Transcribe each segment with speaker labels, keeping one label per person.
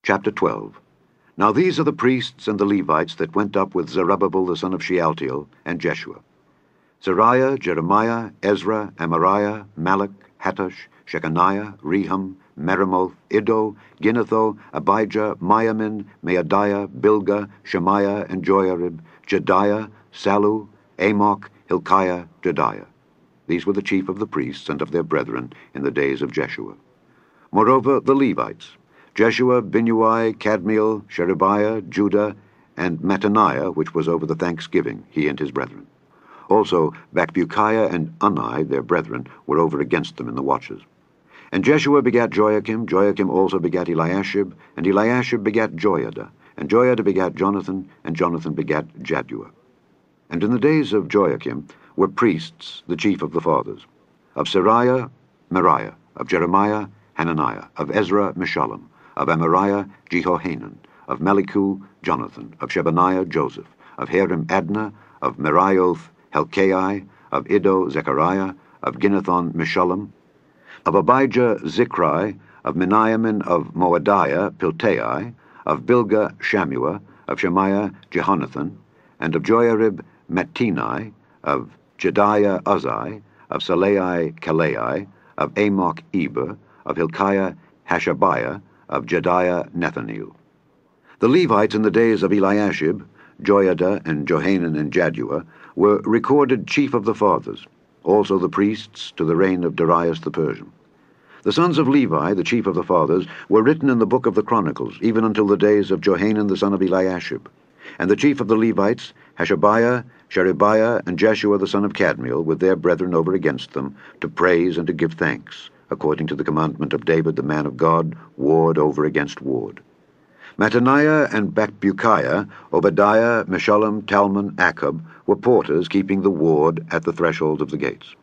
Speaker 1: Chapter 12. Now these are the priests and the Levites that went up with Zerubbabel the son of Shealtiel and Jeshua: Seraiah, Jeremiah, Ezra, Amariah, Malach, Hattush, Shechaniah, Rehum, Meremoth, Iddo, Ginnetho, Abijah, Miamin, Maadiah, Bilgah, Shemaiah, and Joiarib, Jediah, Sallu, Amok, Hilkiah, Jediah. These were the chief of the priests and of their brethren in the days of Jeshua. Moreover, the Levites: Jeshua, Binnui, Kadmiel, Sherebiah, Judah, and Mattaniah, which was over the thanksgiving, he and his brethren. Also Bakbukiah and Unni, their brethren, were over against them in the watches. And Jeshua begat Joachim, Joachim also begat Eliashib, and Eliashib begat Joiada, and Joiada begat Jonathan, and Jonathan begat Jaddua. And in the days of Joachim were priests, the chief of the fathers: of Seraiah, Meriah; of Jeremiah, Hananiah; of Ezra, Meshullam; of Amariah, Jehohanan; of Melichu, Jonathan; of Shebaniah, Joseph; of Harim, Adna; of Merioth, Helkai; of Iddo, Zechariah; of Ginnethon, Meshullam; of Abijah, Zichri; of Miniamin, of Moadiah, Piltai; of Bilgah, Shammua; of Shemaiah, Jehonathan; and of Joiarib, Mattini; of Jediah, Uzzi; of Salai, Kalai; of Amok, Eber; of Hilkiah, Hashabiah; of Jediah, Nethaneel. The Levites in the days of Eliashib, Joiada, and Johanan, and Jaddua, were recorded chief of the fathers, also the priests to the reign of Darius the Persian. The sons of Levi, the chief of the fathers, were written in the book of the Chronicles, even until the days of Johanan the son of Eliashib. And the chief of the Levites, Hashabiah, Sherebiah, and Jeshua the son of Kadmiel, with their brethren over against them, to praise and to give thanks, according to the commandment of David the man of God, ward over against ward. Mattaniah and Bakbukiah, Obadiah, Meshullam, Talmon, Akub, were porters keeping the ward at the thresholds of the gates.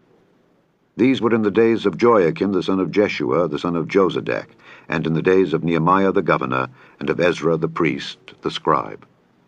Speaker 1: These were in the days of Joachim the son of Jeshua the son of Jozadak, and in the days of Nehemiah the governor, and of Ezra the priest, the scribe.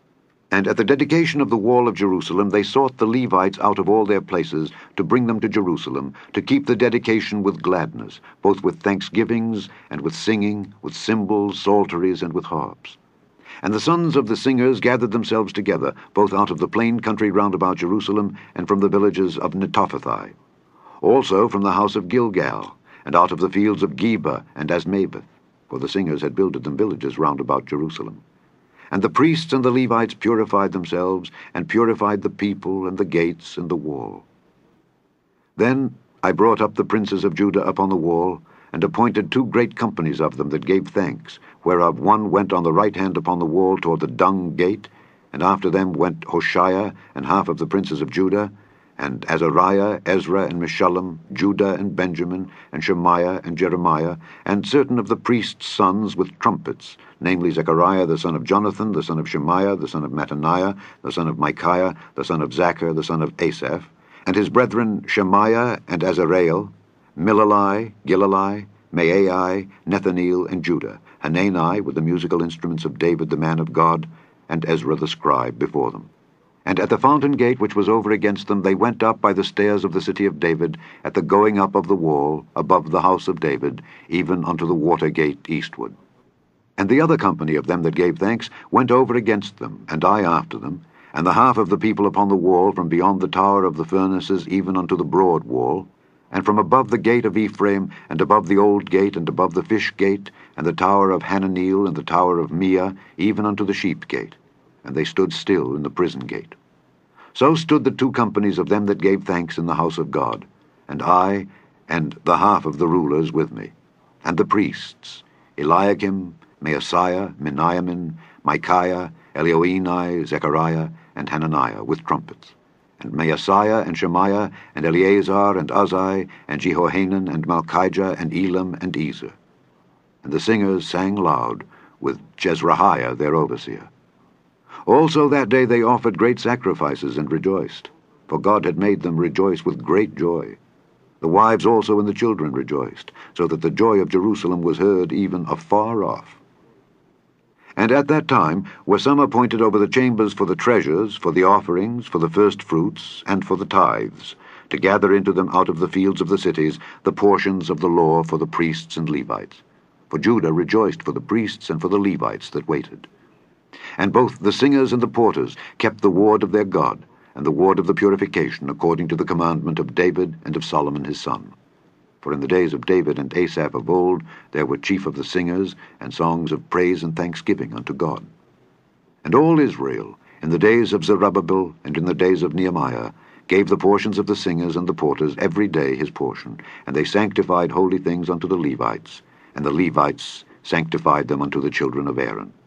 Speaker 1: And at the dedication of the wall of Jerusalem they sought the Levites out of all their places to bring them to Jerusalem, to keep the dedication with gladness, both with thanksgivings, and with singing, with cymbals, psalteries, and with harps. And the sons of the singers gathered themselves together, both out of the plain country round about Jerusalem, and from the villages of Netophathi; also from the house of Gilgal, and out of the fields of Geba and Asmaveth, for the singers had builded them villages round about Jerusalem. And the priests and the Levites purified themselves, and purified the people, and the gates, and the wall. Then I brought up the princes of Judah upon the wall, and appointed 2 great companies of them that gave thanks, whereof one went on the right hand upon the wall toward the dung gate, and after them went Hoshea and half of the princes of Judah, and Azariah, Ezra, and Meshullam, Judah and Benjamin, and Shemaiah and Jeremiah, and certain of the priests' sons with trumpets, namely Zechariah the son of Jonathan, the son of Shemaiah, the son of Mattaniah, the son of Micaiah, the son of Zachar, the son of Asaph, and his brethren Shemaiah and Azareel, Milalai, Gilalai, Maai, Nethaneel, and Judah, Hanani with the musical instruments of David the man of God, and Ezra the scribe before them. And at the fountain gate which was over against them they went up by the stairs of the city of David, at the going up of the wall, above the house of David, even unto the water gate eastward. And the other company of them that gave thanks went over against them, and I after them, and the half of the people upon the wall from beyond the tower of the furnaces even unto the broad wall, and from above the gate of Ephraim, and above the old gate, and above the fish gate, and the tower of Hananeel, and the tower of Meah, even unto the sheep gate. And they stood still in the prison gate. So stood the 2 companies of them that gave thanks in the house of God, and I, and the half of the rulers with me, and the priests, Eliakim, Maaseiah, Miniamin, Micaiah, Elioenai, Zechariah, and Hananiah, with trumpets, and Maaseiah, and Shemaiah, and Eleazar, and Uzzi, and Jehohanan, and Malchijah, and Elam, and Ezer. And the singers sang loud, with Jezrahiah their overseer. Also that day they offered great sacrifices and rejoiced, for God had made them rejoice with great joy. The wives also and the children rejoiced, so that the joy of Jerusalem was heard even afar off. And at that time were some appointed over the chambers for the treasures, for the offerings, for the firstfruits, and for the tithes, to gather into them out of the fields of the cities the portions of the law for the priests and Levites. for Judah rejoiced for the priests and for the Levites that waited. And both the singers and the porters kept the ward of their God, and the ward of the purification, according to the commandment of David and of Solomon his son. For in the days of David and Asaph of old there were chief of the singers, and songs of praise and thanksgiving unto God. And all Israel, in the days of Zerubbabel and in the days of Nehemiah, gave the portions of the singers and the porters every day his portion, and they sanctified holy things unto the Levites, and the Levites sanctified them unto the children of Aaron.